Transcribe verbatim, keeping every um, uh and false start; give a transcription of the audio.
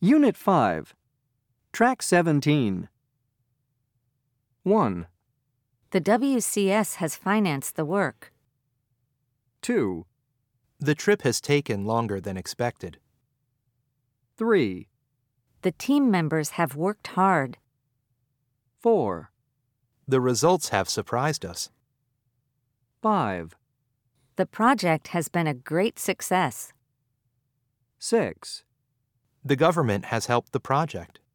Unit five. Track seventeen. one. The W C S has financed the work. two. The trip has taken longer than expected. three. The team members have worked hard. four. The results have surprised us. five. The project has been a great success. six. The government has helped the project.